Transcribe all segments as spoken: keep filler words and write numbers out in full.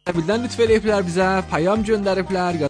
Bildən lütf eləyiblər bizə, payam göndəriblər.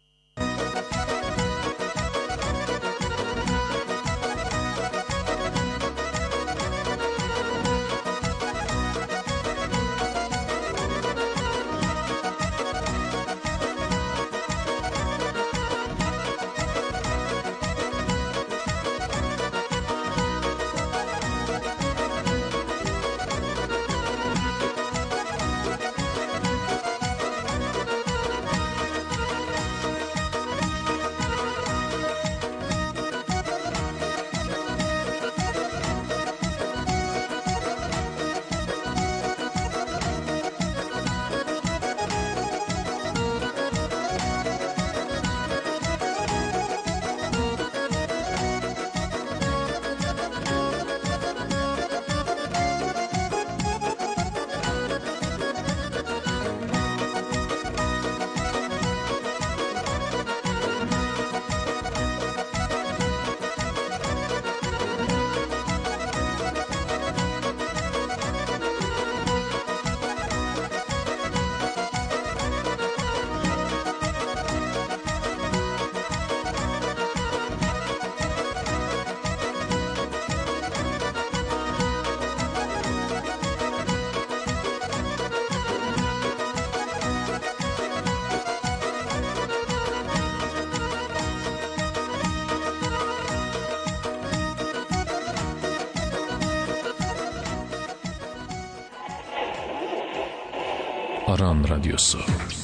Aran Radyosu.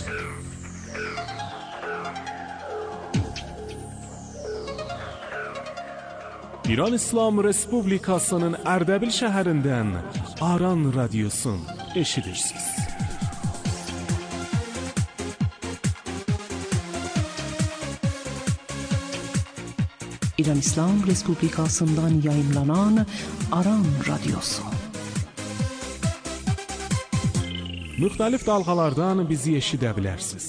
İran İslam Respublikasının Ərdəbil şəhərindən Aran Radyosun eşidirsiniz. İran İslam Respublikasından yayınlanan Aran Radyosu. Müxtəlif dalğalardan bizi eşidə bilərsiniz.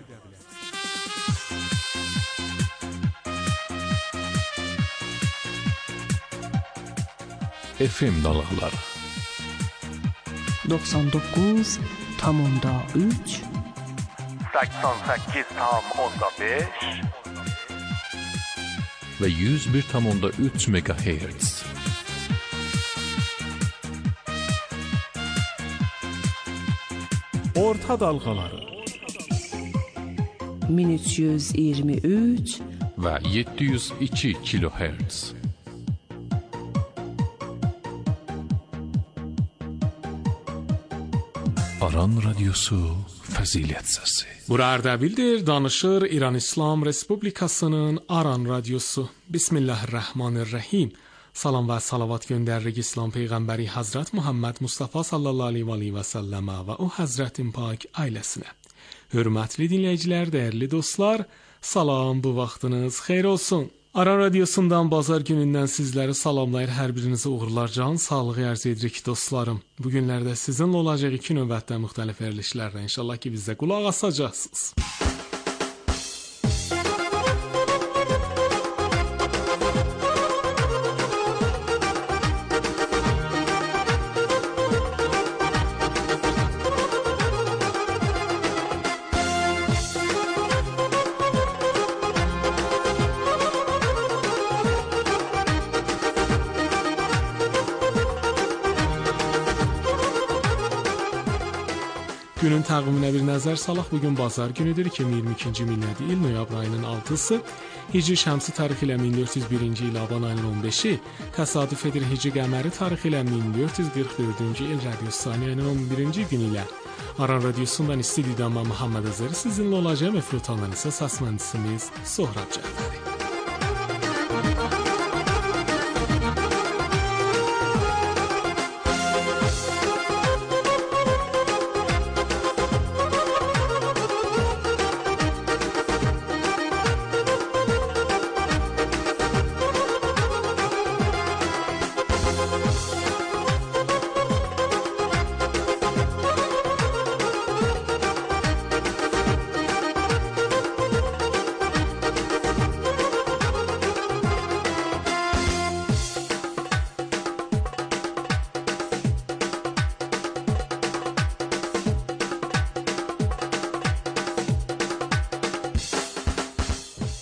F M dalğaları doksan dokuz nöqtə üç səksən səkkiz nöqtə beş və yüz bir nöqtə üç megahertz. Orta dalğaları min üç yüz iyirmi üç və yeddi yüz iki kilohertz. Aran Radyosu Fəzilət Səsi. Bura Ərdəbildir, danışır İran İslam Respublikasının Aran Radyosu. Bismillahirrahmanirrahim. Salam və salavat göndəririk İslam Peyğəmbəri Hazret Muhammed Mustafa sallallahu aleyhi və səlləmə və o Həzrətin pak ailəsinə. Hörmətli dinləyicilər, dəyərli dostlar, salam, bu vaxtınız xeyir olsun. Aran Radyosundan bazar günündən sizləri salamlayır, hər birinizə uğurlar, can sağlığı ərz edirik dostlarım. Bu günlərdə sizinlə olacaq iki növbətdə müxtəlif verilişlərlə inşallah ki bizə qulaq asacaqsınız. Günün təqviminə bir nəzər salaq. Bugün bazar günüdür, iki min iyirmi ikinci miladi il noyabr ayının altısı. Hicri şəmsi tarix ilə min dörd yüz birinci il aban ayının on beşi. Təsadüf edir Hicri qəməri tarix ilə min dörd yüz qırx dördüncü il radiosani ayının on birinci günü ilə. Aran Radyosu'ndan istudiyada mən Muhammed Azəri sizinlə olacağım. Eflutandan isə səs mühəndisimiz Sohrab Cəfəri.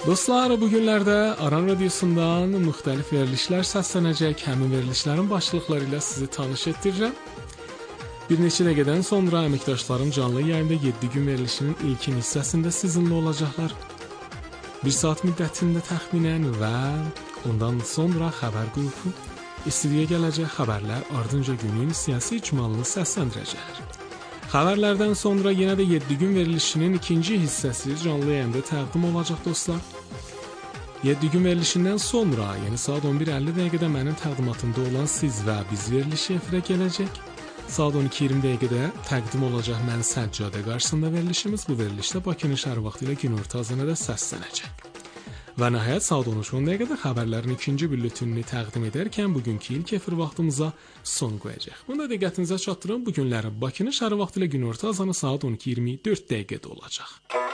Dostlar, bu günlərdə Aran Radiosundan müxtəlif verilişlər səslənəcək. Həmin verilişlərin başlıqları ilə sizi tanış etdirirəm. Bir neçə dəqiqədən sonra əməkdaşlarım canlı yayında yeddi gün verilişinin ilkin hissəsində sizinlə olacaqlar. Bir saat müddətində təxminən və ondan sonra xəbər qrupu istidiyə gələcək, xəbərlər ardınca günün siyasi icmalını səsləndirəcəklər. Xəbərlərdən sonra yenə də yeddi gün verilişinin ikinci hissəsi canlı yayında təqdim olacaq dostlar. yeddi gün verilişindən sonra, yəni saat on bir əlli dəqiqədə mənim təqdimatımda olan Siz və Biz verilişi efirə gələcək. Saat on iki iyirmi dəqiqədə təqdim olacaq Mən Səccadə qarşısında verilişimiz. Bu verilişdə Bakının şəhər vaxtı ilə günorta azanada səslənəcək. Və nəhayət saat on üç on dəqiqədə xəbərlərin ikinci bülletenini təqdim edərkən bugünkü ilk efir vaxtımıza son qoyacaq. Bunu da diqqətinizə çatdırın. Bu günləri Bakının şəhər vaxtı ilə günorta azanı saat on iki iyirmi dörd dəqiqədə olacaq.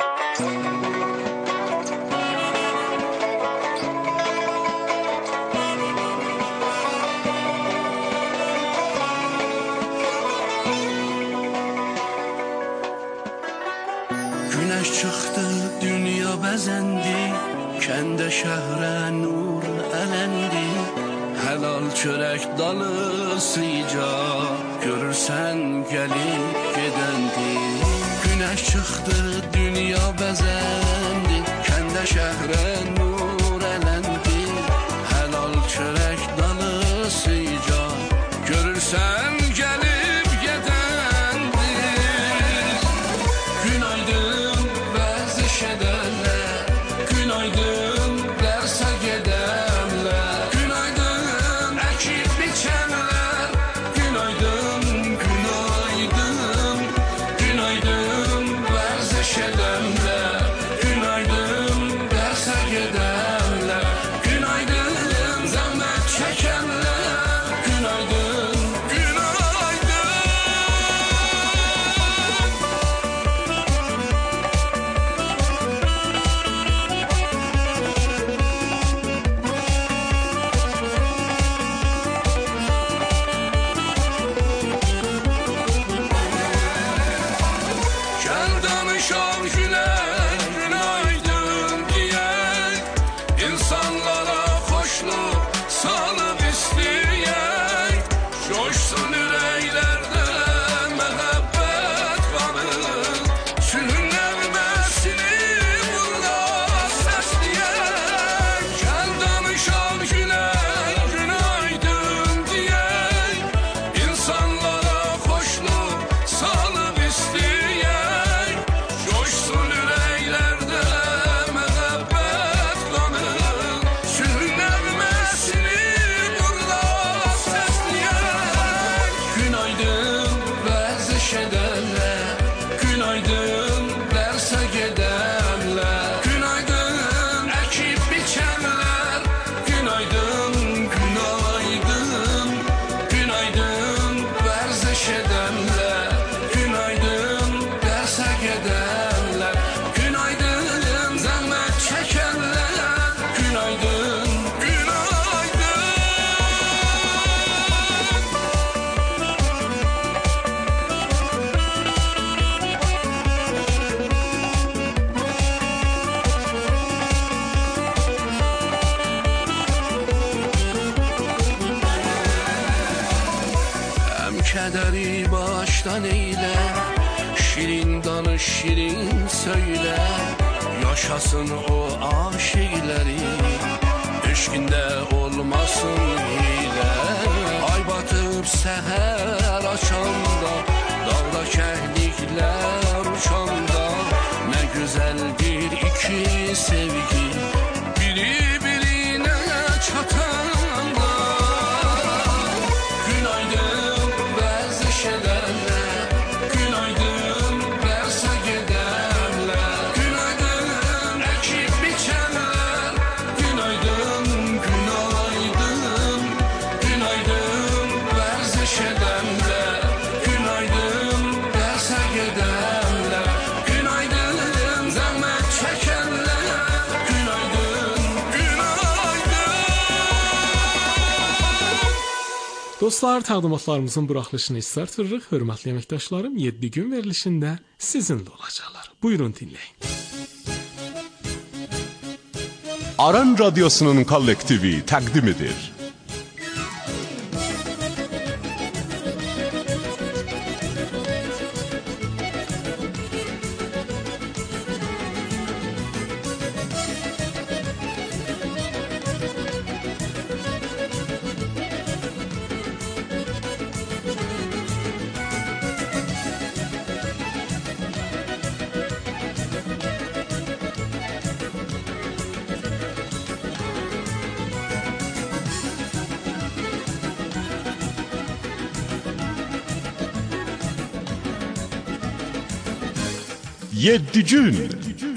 Güneş çıktı, dünya bezendi, kəndə şəhrə nur ələndi. Helal çörək dalı sıca, görürsən gəlib gedəndi. Güneş çıktı, dünya bezendi, kəndə şəhrə nur ələndi. Helal çörək dalı sıca, görürsən gəlib gedəndi. Günaydın vəziş edənlər, günaydın dərsə gedənlər, günaydın əkib biçənlər, günaydın, günaydın, günaydın vərziş edənlər, günaydın dərsə gedənlər, günaydın zəhmət çəkənlər, günaydın, günaydın. Gəl danışaq gülək, günaydın deyək, insanlara xoşluq salıb istəyək, coşsun ürəklərdə məhəbbət qanı, sülhün nəğməsini burada səsləyək. Gəl danışaq gülək, günaydın deyək, insanlara xoşluq salıb istəyək, coşsun ürəklərdə məhəbbət qanı, sülhün nəğməsini burada səsləyək. Günaydın vərziş edənlər, günaydın dərsə gedənlər, günaydın əkib biçənlər, günaydın, günaydın, günaydın vərziş edənlər, günaydın dərsə gedənlər, günaydın zəhmət çəkənlər, günaydın, günaydın. Həm kədəri başdan eylə, şirin danış, şirin söylə, yaşasın o aşiqləri, eşqində olmasın hilə. Ay batıb səhər açanda, dağda kəhliklər uçanda, nə gözəldir iki sevgi, biri birinə çatanda. Günaydın vərziş edənlər, günaydın dərsə gedənlər, günaydın əkib biçənlər, günaydın, günaydın, günaydın vərziş edənlər, günaydın dərsə gedənlər, günaydın zəhmət çəkənlər, günaydın, günaydın. Dostlar, təqdimatlarımızın buraxılışını istartırıq. Hörmətli əməkdaşlarım, yeddi gün verilişində sizinlə olacaqlar. Buyurun dinləyin. Aran Radyosu'nun kollektivi təqdim edir. Yedi gün.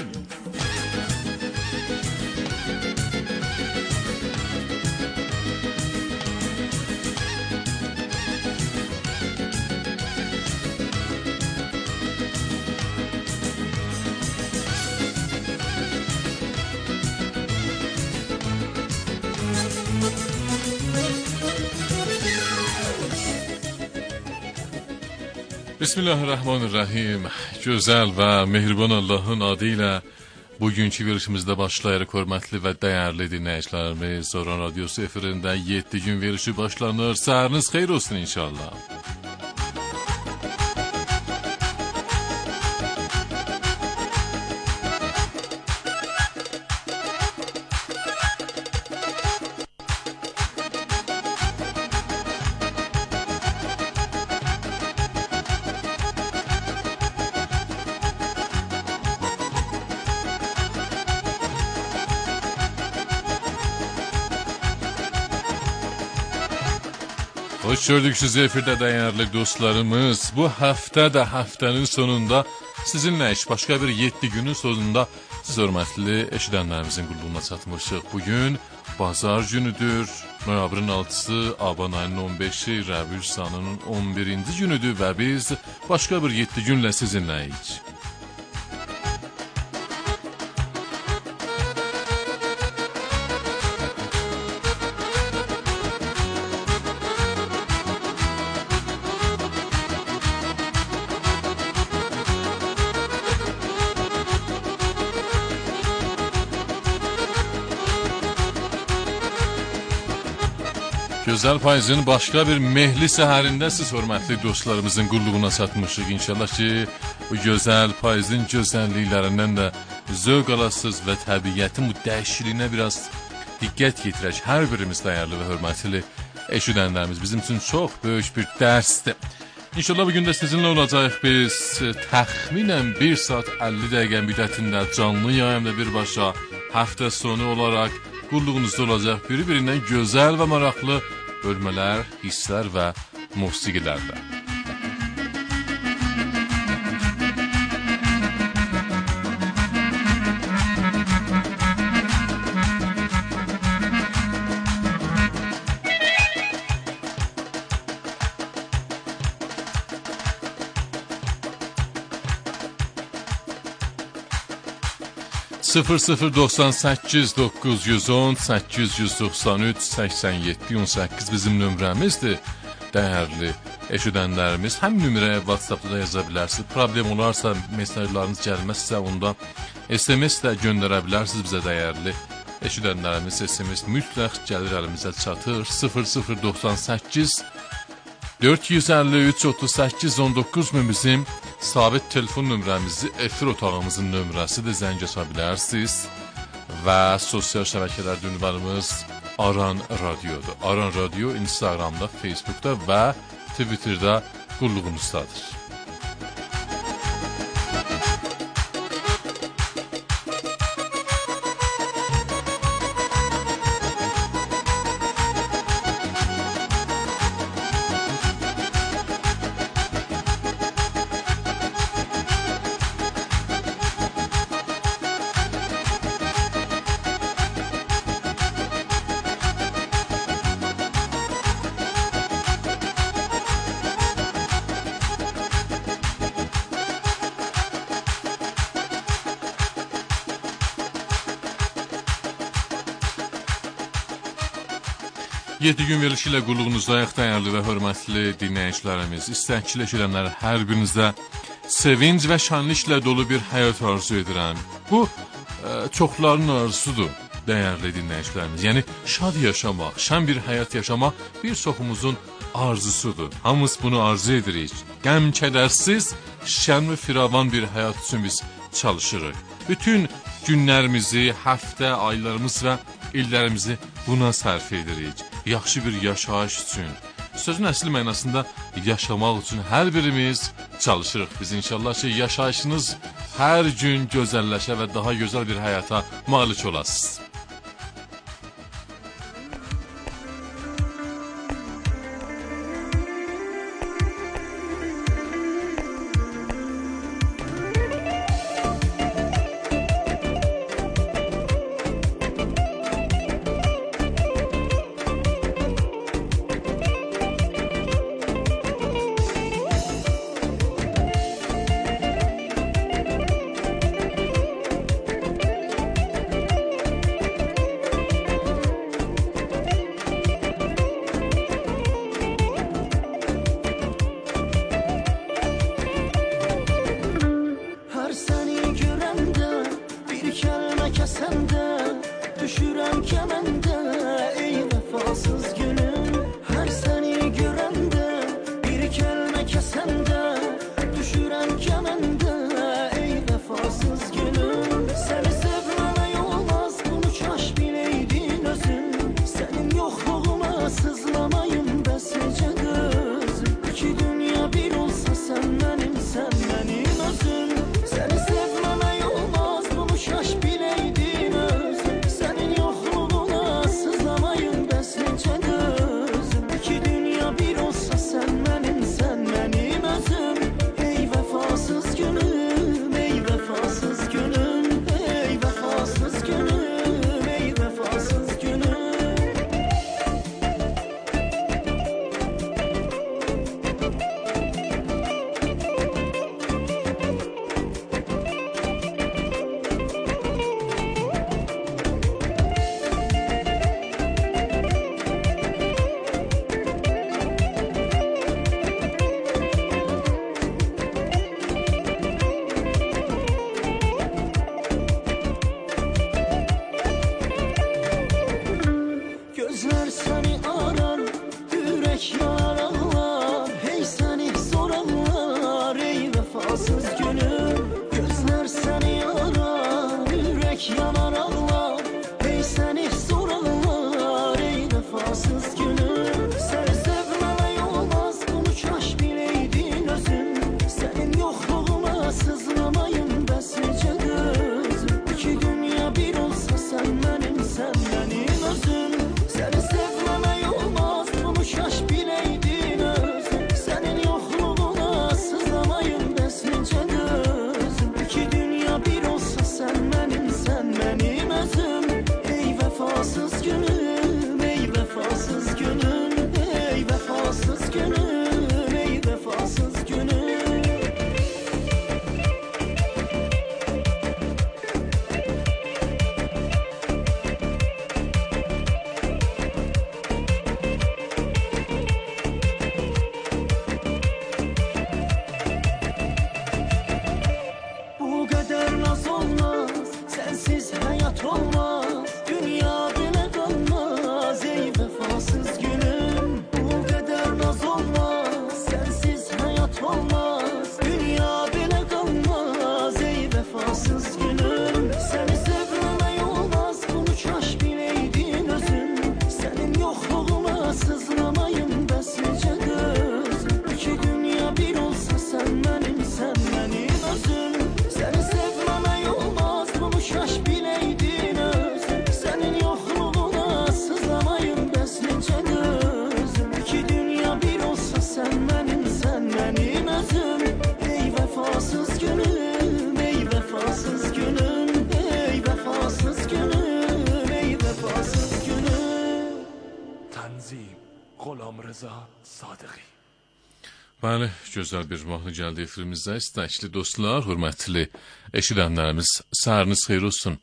Bismillahirrahmanirrahim. Gözəl və mehriban Allahın adı ilə bugünkü verilişimizdə başlayarıq, hörmətli və dəyərli dinləyicilərimiz. Aran Radyosu efirində yedi gün verilişi başlanır. Səhəriniz xeyir olsun inşallah. Hoş gördük sizi efirde değerli dostlarımız. Bu hafta da haftanın sonunda sizinle iş başka bir yedi günün sonunda siz hörmətli eşidənlərimizin qulluğuna çatmışıq. Bugün bazar günüdür. Noyabrın altısı, Aban ayının on beşi, Rəbiül sanının on birinci günüdür və biz başka bir yedi günlə sizinləyik. Gözəl payızın başqa bir mehli səhərində siz hörmətli dostlarımızın qulluğuna çatmışıq. İnşallah ki, bu gözəl payızın gözəlliklərindən də zövq alasınız və təbiətin bu dəyişikliyinə biraz diqqət yetirək. Hər birimiz dəyərli və hörmətli eşidənlərimiz bizim üçün çox böyük bir dərsdir. İnşallah bugün də sizinlə olacaq. Biz təxminən bir saat əlli dəqiqə müddətində canlı yayımda birbaşa həftə sonu olaraq qulluğunuzda olacaq bir-birindən gözəl və maraqlı bölmələr, hisslər və musiqilərdə. sıfır sıfır doxsan səkkiz doqquz yüz on səkkiz yüz doxsan üç səksən yeddi on səkkiz bizim nömrəmizdir. Dəyərli eşidənlərimiz, həm nömrəyə WhatsApp-da da yaza bilərsiniz. Problem olarsa, mesajlarınız gəlməzsə, onda S M S də göndərə bilərsiniz bizə dəyərli eşidənlərimiz. S M S mütləq gəlir əlimizə çatır. sıfır sıfır doxsan səkkiz dörd yüz əlli üç otuz səkkiz on doqquz bizim sabit telefon nömrəmizi, efir otağımızın nömrəsidir, zəng aça bilərsiniz. Və sosial şəbəkələr ünvanımız Aran Radyodur. Aran Radyo Instagramda, Facebookda və Twitterda qulluğunuzdadır. yedi gün verilişi ilə qulluğunuzdayıq dəyərli və hörmətli dinləyicilərimiz. İstəkli eşidənlər hər birinizdə sevinç və şənliklə dolu bir həyat arzu edirəm. Bu, e, çoxların arzusudur. dəyərli dinləyicilərimiz. Yəni şad yaşamaq, şən bir həyat yaşamaq bir çoxumuzun arzusudur. Hamımız bunu arzu edirik. Qəm kədərsiz, şən və firavan bir həyat üçün biz çalışırıq. Bütün günlərimizi, həftə, aylarımız və illərimizi buna sərf edirik. Yaxşı bir yaşayış üçün. Sözün əsli mənasında yaşamaq üçün hər birimiz çalışırıq. Biz inşallah ki, yaşayışınız hər gün gözəlləşə və daha gözəl bir həyata malik olasınız. Bəli, gözəl bir mahnı gəldi efirimizdə. İstəkli dostlar, hörmətli eşidənlərimiz, səhəriniz xeyir olsun.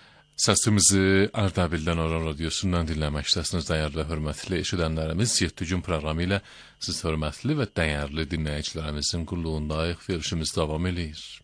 Səsimizi Ardabildən Aran Radiosundan dinləməkdəsiniz, dəyərli və hörmətli eşidənlərimiz. yeddi gün proqramı ilə siz hörmətli və dəyərli dinləyicilərimizin qulluğundayıq. Verişimiz davam edir.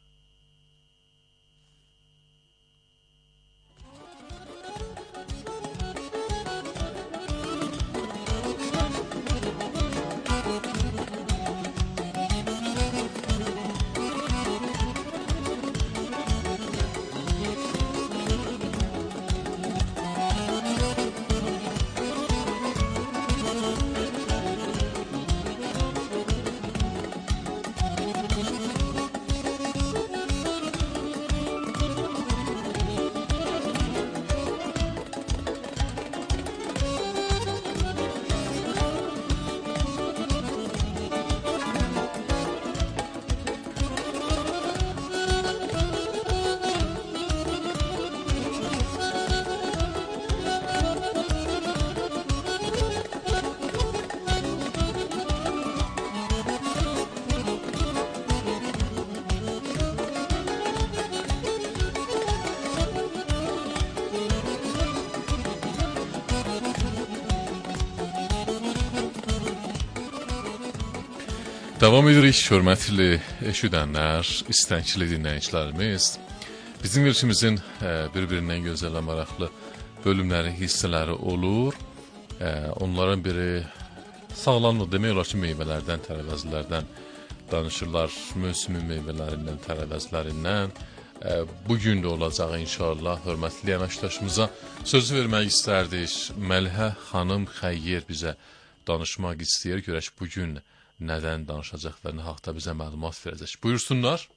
Davam edirik, hörmətli eşidənlər, istəkli dinləyicilərimiz. Bizim verilişimizin bir-birindən gözəl və maraqlı bölümləri, hissələri olur. Onların biri sağlamlıq demək olar ki, meyvələrdən, tərəvəzlərdən danışırlar, mövsümün meyvələrindən, tərəvəzlərindən. Bugün də olacaq inşallah. Hörmətli əməkdaşımıza söz vermək istərdik. Məlhə xanım Xəyyər bizə danışmaq istəyir. Görək bugün nədən danışacaq və nə haqda bizə məlumat verəcək. Buyursunlar.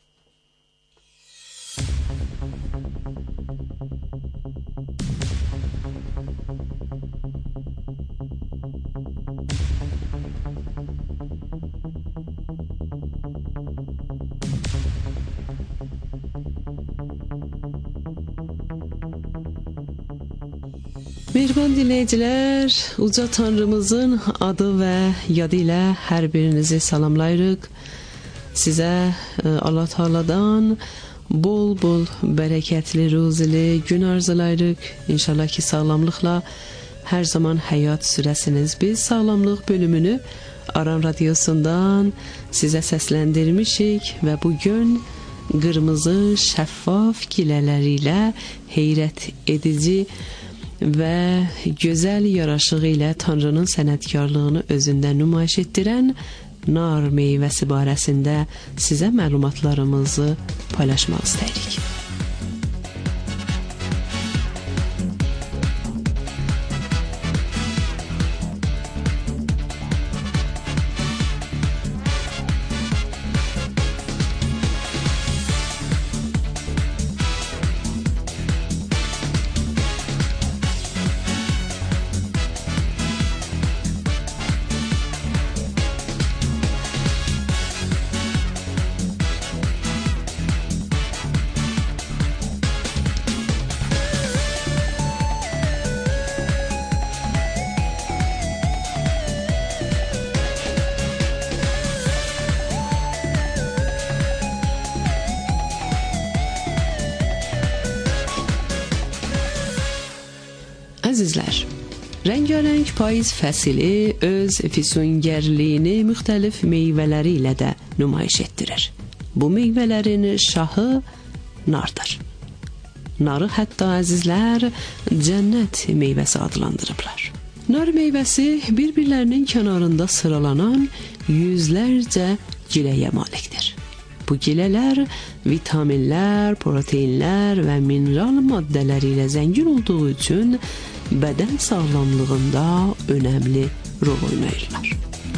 Mehriban dinləyicilər, uca Tanrımızın adı və yadı ilə hər birinizi salamlayırıq. Sizə Allah Teala'dan bol-bol bərəkətli, ruzili gün arzulayırıq. İnşallah ki, sağlamlıqla hər zaman həyat sürəsiniz. Biz sağlamlıq bölümünü Aran Radyosu'ndan sizə səsləndirmişik və bugün qırmızı şəffaf gilələri heyrət edici və gözəl yaraşığı ilə Tanrının sənətkarlığını özündə nümayiş etdirən nar meyvəsi barəsində sizə məlumatlarımızı paylaşmaq istəyirik. Əzizlər, rəngarəng payız fəsili öz füsungərliyini müxtəlif meyvələri ilə də nümayiş etdirir. Bu meyvələrin şahı nardır. Narı hətta əzizlər cənnət meyvəsi adlandırıblar. Nar meyvəsi bir-birlərinin kənarında sıralanan yüzlərcə giləyə malikdir. Bu gilələr vitaminlər, proteinlər və mineral maddələri ilə zəngin olduğu üçün bədən sağlamlığında önəmli rol oynayırlar.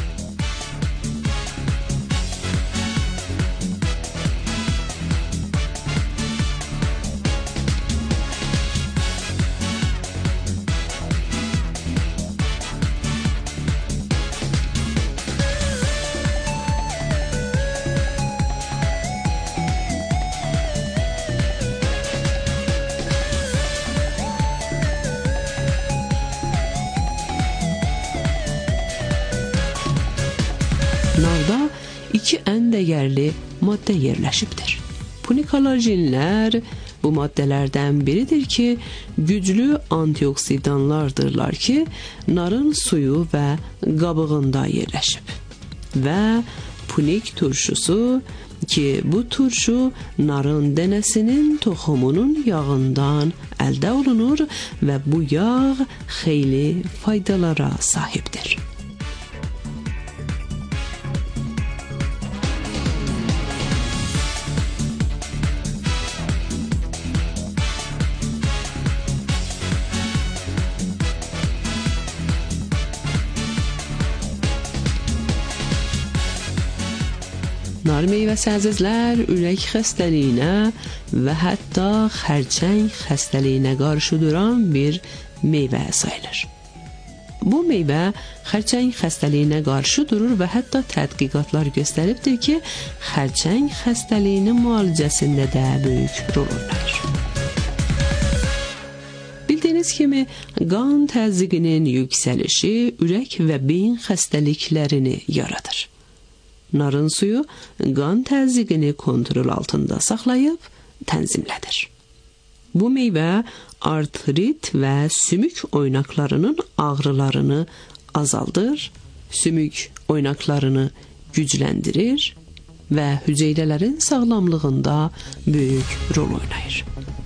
Narda iki ən dəyərli maddə yerləşibdir. Punikolajenlər bu maddələrdən biridir ki, güclü antioksidanlardırlar ki, narın suyu və qabığında yerləşib. Və punik turşusu ki, bu turşu narın dənəsinin toxumunun yağından əldə olunur və bu yağ xeyli faydalara sahibdir. Nar meyvəsi əzizlər ürək xəstəliyinə və hətta xərçəng xəstəliyinə qarşı duran bir meyvə sayılır. Bu meyvə xərçəng xəstəliyinə qarşı durur və hətta tədqiqatlar göstəribdir ki, xərçəng xəstəliyinin müalicəsində də böyük rol oynayır. Bildiyiniz kimi, qan təzyiqinin yüksəlişi ürək və beyin xəstəliklərini yaradır. Narın suyu qan təzyiqini kontrol altında saxlayıb tənzimlədir. Bu meyvə artrit və sümük oynaqlarının ağrılarını azaldır, sümük oynaqlarını gücləndirir və hüceyrələrin sağlamlığında böyük rol oynayır.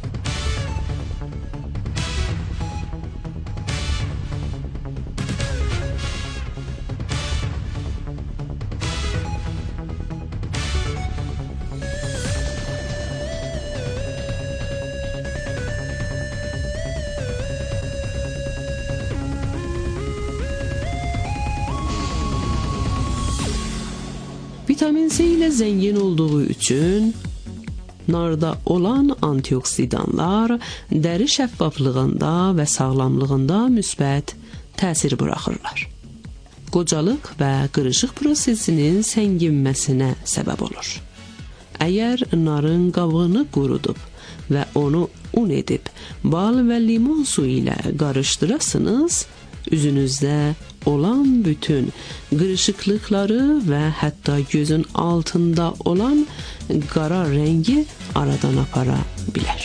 Vitamin C ilə zəngin olduğu üçün narda olan antioksidanlar dəri şəffaflığında və sağlamlığında müsbət təsir buraxırlar. Qocalıq və qırışıq prosesinin sənginməsinə səbəb olur. Əgər narın qabığını qurudub və onu un edib bal və limon suyu ilə qarışdırasınız, üzünüzdə olan bütün qırışıqlıqları və hətta gözün altında olan qara rəngi aradan apara bilər.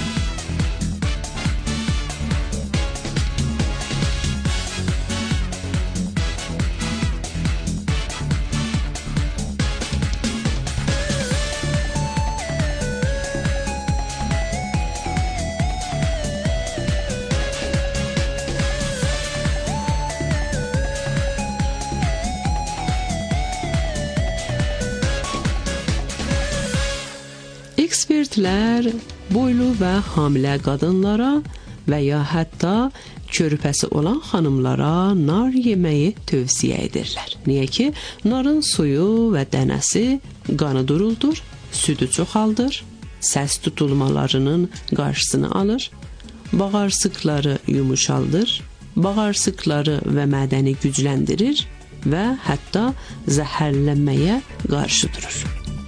Ekspertlər boylu və hamilə qadınlara və ya hətta körpəsi olan xanımlara nar yeməyi tövsiyə edirlər. Niyə ki, narın suyu və dənəsi qanı duruldur, südü çoxaldır, səs tutulmalarının qarşısını alır, bağırsıqları yumuşaldır, bağırsıqları və mədəni gücləndirir və hətta zəhərlənməyə qarşı durur.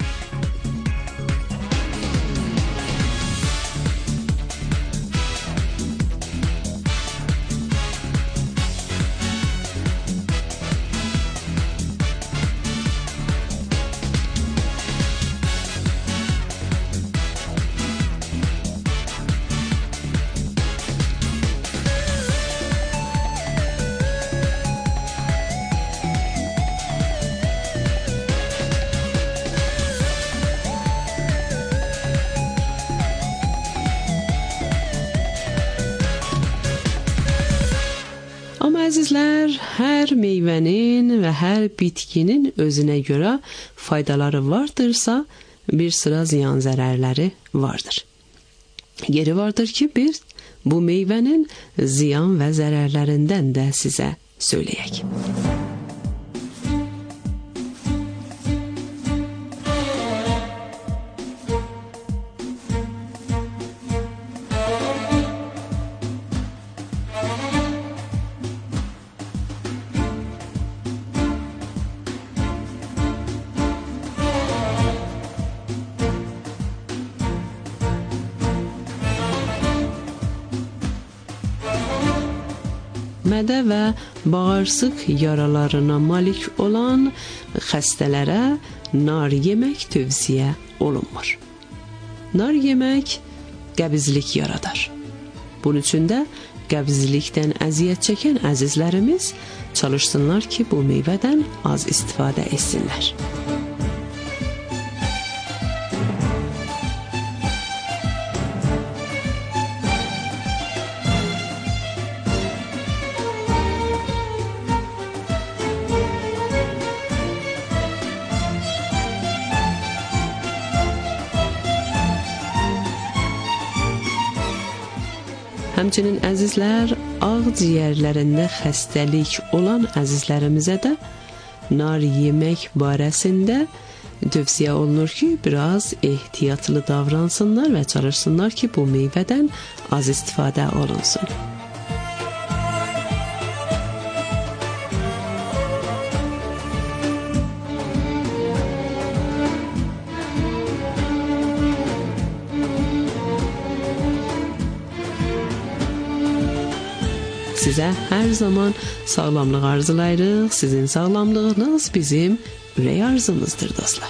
Əzizlər, hər meyvənin və hər bitkinin özünə görə faydaları vardırsa, bir sıra ziyan zərərləri vardır. Yeri vardır ki, biz bu meyvənin ziyan və zərərlərindən də sizə söyləyək. Mədə və bağırsıq yaralarına malik olan xəstələrə nar yemək tövsiyə olunmur. Nar yemək qəbizlik yaradar. Bunun üçün də qəbizlikdən əziyyət çəkən əzizlərimiz çalışsınlar ki, bu meyvədən az istifadə etsinlər. Həmçinin əzizlər, ağciyərlərində xəstəlik olan əzizlərimizə də nar yemək barəsində tövsiyə olunur ki, biraz ehtiyatlı davransınlar və çalışsınlar ki, bu meyvədən az istifadə olunsun. Sizə hər zaman sağlamlıq arzulayırıq. Sizin sağlamlığınız bizim ürək arzumuzdur, dostlar.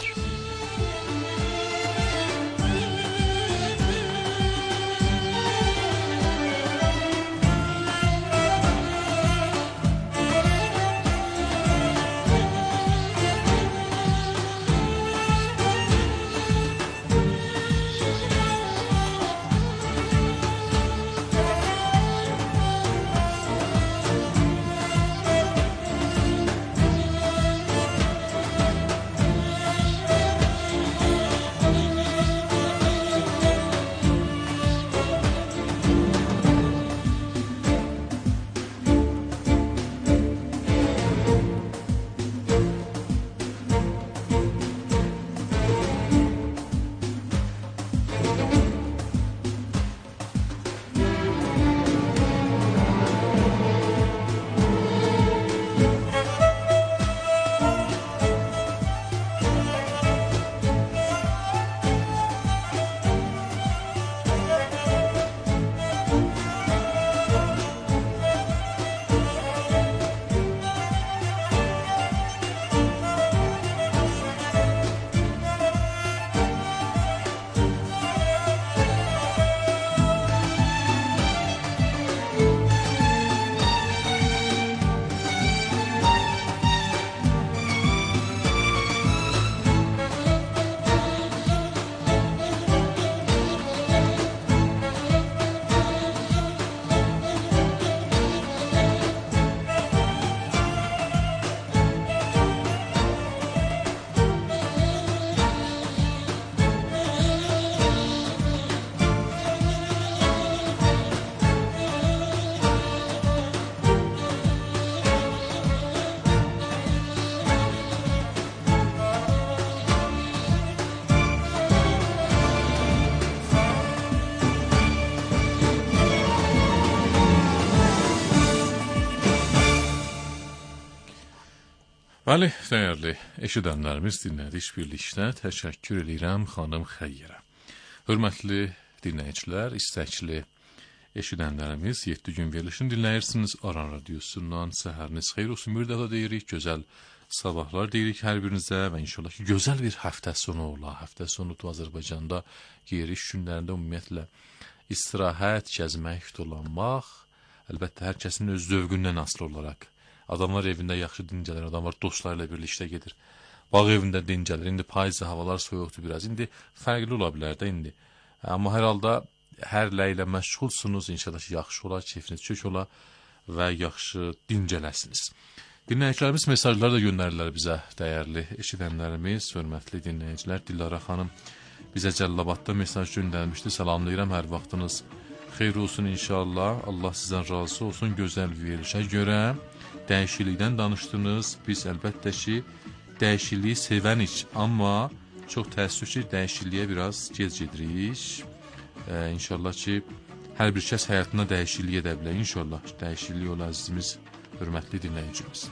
Bəli, dəyərli eşidənlərimiz, dinlədik birlikdə. Təşəkkür edirəm xanım Xəyyərə. Hörmətli dinləyicilər, istəkli eşidənlərimiz, yeddi gün verilişini dinləyirsiniz. Aran radiosundan səhəriniz xeyir olsun. Bir daha deyirik, gözəl sabahlar deyirik hər birinizə və inşallah ki, gözəl bir həftə sonu ola. Həftə sonu da Azərbaycanda giriş günlərində ümumiyyətlə istirahət, gəzmək, dolanmaq, əlbəttə hər kəsin öz zövqündən asılı olaraq. Adamlar evində yaxşı dincəlir, adamlar dostlarıyla birlikdə gedir. Bağ evində dincəlir. İndi payız havalar soyuqdur biraz. İndi fərqli ola bilər də indi. Amma hər halda hər ləylə məşğulsunuz. İnşallah ki, yaxşı olar, keyfiniz çök ola və yaxşı dincələsiniz. Dinləyicilərimiz mesajlar da göndərirlər bizə, dəyərli eşidənlərimiz, hörmətli dinləyicilər. Dilara xanım bizə Cəllabadda mesaj göndərmişdi. Salamlayıram, hər vaxtınız xeyir olsun inşallah. Allah sizdən razı olsun. Gözəl verilişə görə dəyişiklikdən danışdınız. Biz əlbəttə ki, dəyişikliyi sevənik, amma çox təəssüf ki, dəyişikliyə biraz gec gedirik. Ee, inşallah ki, hər bir kəs həyatına dəyişiklik edə bilər. İnşallah dəyişiklik ola əzizimiz, hörmətli dinləyicimiz.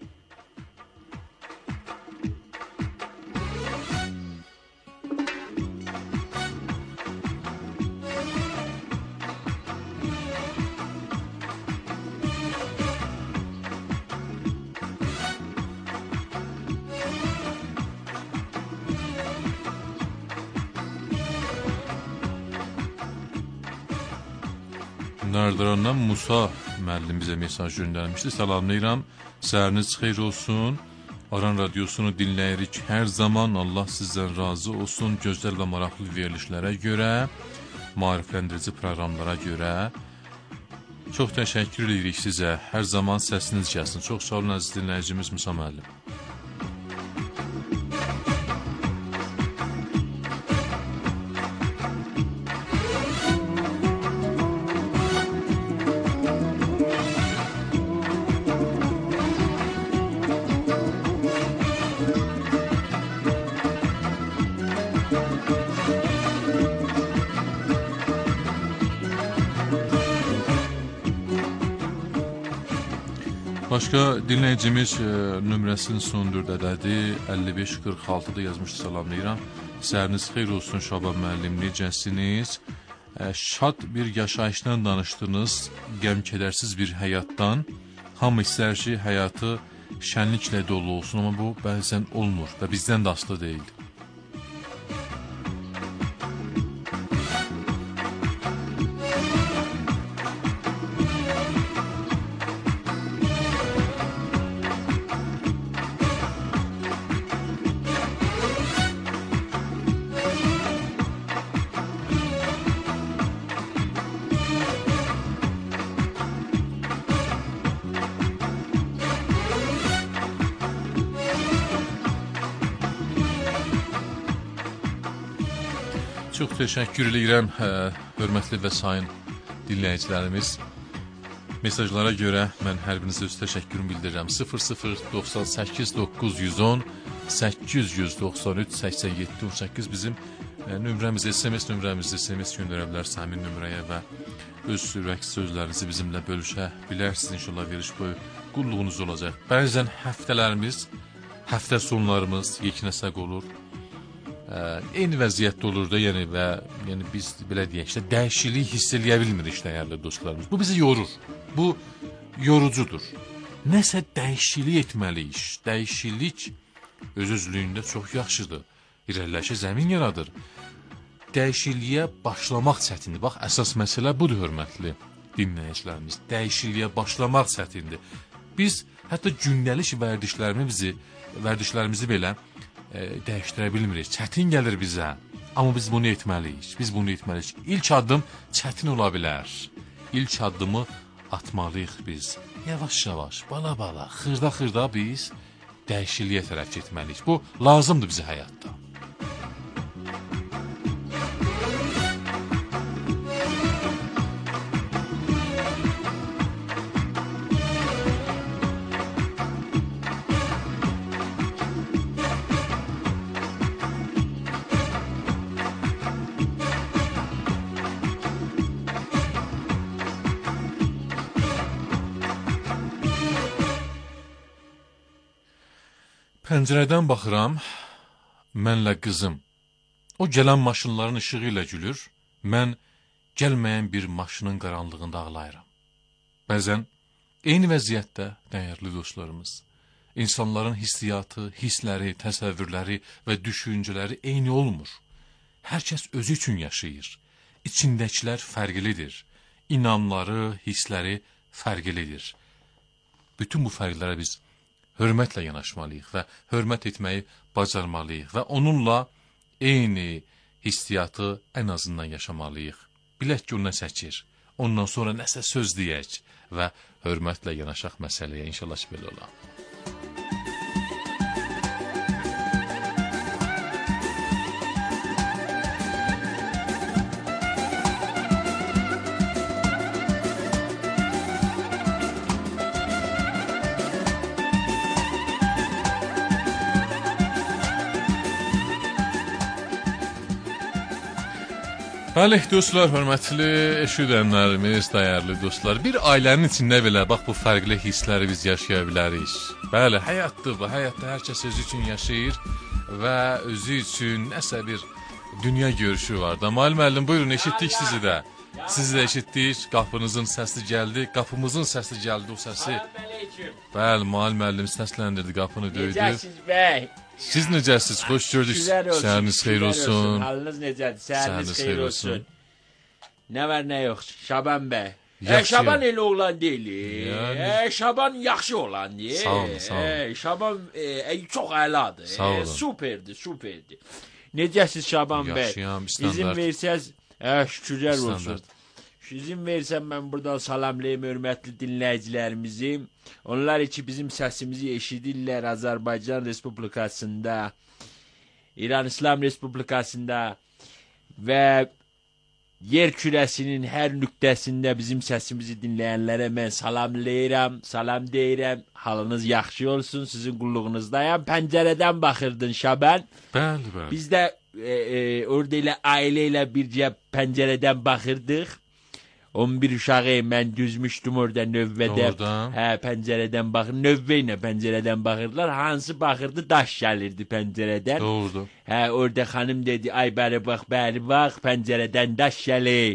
Nardırandan Musa müəllim bizə mesaj göndərmişdi. Salamlayıram, səhəriniz xeyir olsun. Aran radiosunu dinləyirik hər zaman. Allah sizdən razı olsun. Gözəl və maraqlı verilişlərə görə, maarifləndirici proqramlara görə çox təşəkkür edirik sizə. Hər zaman səsiniz gəlsin. Çox sağ olun əziz dinləyicimiz Musa müəllim. Başqa dinləyicimiz e, nömrəsinin son dördədədir, əlli beş qırx altıda yazmışdı, salamlayıram. Səhəriniz xeyir olsun Şaban müəllim, necəsiniz? E, şad bir yaşayışdan danışdınız, qəm-kədərsiz bir həyatdan. Hamı istər ki, həyatı şənliklə dolu olsun, amma bu bəzən olmur və bizdən də asılı deyil. Çox təşəkkür edirəm, hörmətli və sayın dinləyicilərimiz. Mesajlara görə mən hər birinizə öz təşəkkürümü bildirirəm. sıfır sıfır doxsan səkkiz doqquz yüz on səkkiz yüz doxsan üç səksən yeddi on səkkiz bizim nömrəmiz, S M S nömrəmiz, S M S göndərə bilərsiniz həmin nömrəyə və öz ürək sözlərinizi bizimlə bölüşə bilərsiniz. İnşallah veriş boyu qulluğunuz olacaq. Bəzən həftələrimiz, həftə sonlarımız yeknəsəq olur. Eyni vəziyyətdə olur da, yəni və yəni biz belə deyək, işte dəyişiklik hiss eləyə bilmirik dəyərli dostlarımız. Bu bizi yorur. Bu yorucudur. Nəsə dəyişiklik etməliyik. Dəyişiklik öz-özlüyündə çox yaxşıdır. İrəliləyişə zəmin yaradır. Dəyişikliyə başlamaq çətindir. Bax, əsas məsələ budur, hörmətli dinləyicilərimiz. Dəyişikliyə başlamaq çətindir. Biz hətta gündəlik vərdişlərimizi, vərdişlərimizi belə E, dəyişdirə bilmirik. Çətin gəlir bizə. Amma biz bunu etməliyik. Biz bunu etməliyik. İlk addım çətin ola bilər. İlk addımı atmalıyıq biz. Yavaş-yavaş, bala-bala, xırda-xırda biz dəyişikliyə tərəf getməliyik. Bu lazımdır bizə həyatda. Pəncərədən baxıram, mənlə qızım. O gələn maşınların işığı ilə gülür, mən gəlməyən bir maşının qaranlığında ağlayıram. Bəzən eyni vəziyyətdə, dəyərli dostlarımız, insanların hissiyatı, hissləri, təsəvvürləri və düşüncələri eyni olmur. Hər kəs özü üçün yaşayır. İçindəkilər fərqlidir. İnamları, hissləri fərqlidir. Bütün bu fərqlərə biz hörmətlə yanaşmalıyıq və hörmət etməyi bacarmalıyıq və onunla eyni hissiyatı ən azından yaşamalıyıq. Bilək ki, o nə çəkir, ondan sonra nəsə söz deyək və hörmətlə yanaşaq məsələyə, inşallah ki, belə olar. Bəli, dostlar, hörmətli eşidənlərimiz, dəyərli dostlar, bir ailənin içində belə, bax, bu fərqli hissləri biz yaşaya bilərik. Bəli, həyatdır bu, həyatda hər kəs özü üçün yaşayır və özü üçün nəsə bir dünya görüşü var da. Mail müəllim, buyurun, eşitdik sizi də. Sizi də eşitdik, qapınızın səsi gəldi, qapımızın səsi gəldi, o səsi. Bəli, Mail müəllim səsləndirdi, qapını döydü. Necəsiz bəy? Siz necəsiz? Xoş gördük. Səhəriniz xeyir olsun. Halınız necədir? Səhəriniz xeyir olsun. Nə var, nə yox? Şaban bəy. E, Şaban elə oğlan deyil. Yəni... E, Şaban yaxşı oğlan deyil. Sağ olun, sağ olun. E, Şaban e, çox əladır. Sağ olun. E, superdir, superdir. Necəsiz Şaban bəy? Yaşayam, istandart. İzin versəz, e, şükürlər olsun. İzin versəm mən buradan salamlayım hörmətli dinləyicilərimizi. Onlar ki bizim səsimizi eşidirlər Azərbaycan Respublikasında, İran İslam Respublikasında və yer kürəsinin hər nöqtəsində bizim səsimizi dinləyənlərə mən salamlayıram, salam deyirəm. Halınız yaxşı olsun, sizin qulluğunuzdayam. Pəncərədən baxırdın Şaban. Bəli, bəli. Biz də e, e, orada ilə ailə ilə bircə pəncərədən baxırdıq. on bir uşağı mən düzmüşdüm orada növbədə. Oradan. Hə, pəncərədən baxır. Növbə ilə pəncərədən baxırdılar. Hansı baxırdı? Daş gəlirdi pəncərədən. Doğrudur. Hə, orada xanım dedi, ay bəri bax, bəri bax, pəncərədən daş gəlir.